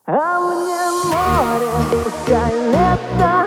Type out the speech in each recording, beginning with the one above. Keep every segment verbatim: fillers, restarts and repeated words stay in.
А мне море, пускай лето.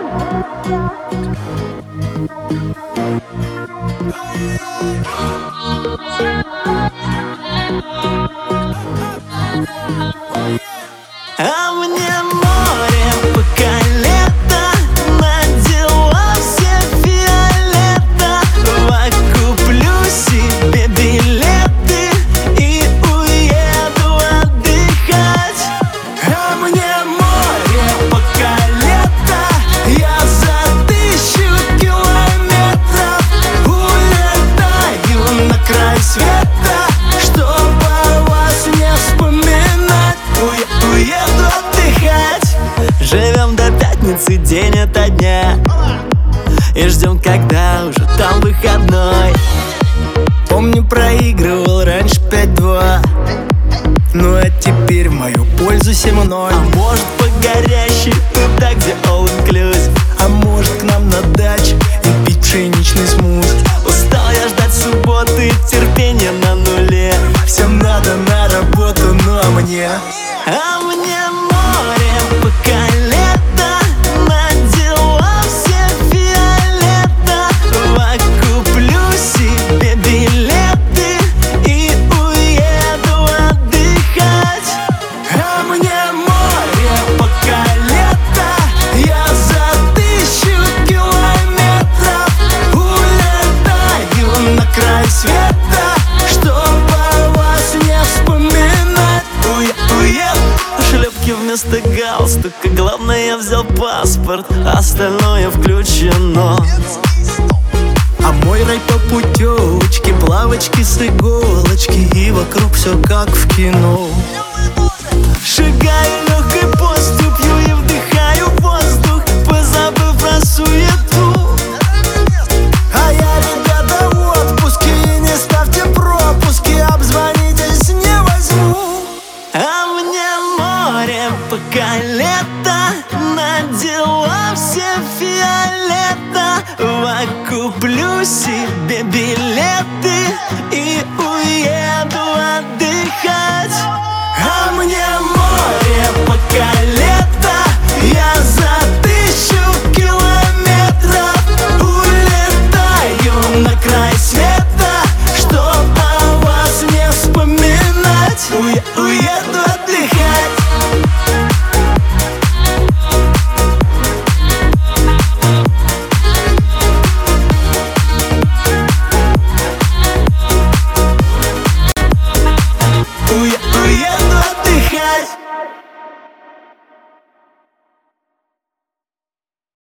А мне море, пока лето, на дела все фиолета. Куплю себе билеты и уеду отдыхать. А мне море, пока лето, я за тысячу километров улетаю на край света, чтобы вас не вспоминать. Уеду отдыхать. Живем до пятницы день ото дня и ждем, когда уже там выходной. Помню, проигрывал раньше пять-два, ну а теперь в мою пользу семь-ноль. А может, по горящей туда, где all inclusive, а может, к нам на дачу и пить пшеничный смузи. Устал я ждать субботы, терпение на нуле. Всем надо на работу, ну а мне А мне море, пока лето, на дела все фиолета. Куплю себе билеты и уеду отдыхать. А мне море, пока лето, я за тысячу километров улетаю на край света, чтобы вас не вспоминать. Уеду. Шлепки вместо галстука, главное, я взял паспорт, остальное включено. А мой рай по путевочке, плавочки с иголочки, и вокруг все как в кино. Шагаю легкой поступью и вдыхаю воздух, позабыв про суету. А я, ребята, в отпуске, и не ставьте пропуски, обзвонитесь, не возьму. А мне море, пока лето, на дела все фиолета. Куплю себе билеты и уеду отдыхать. А мне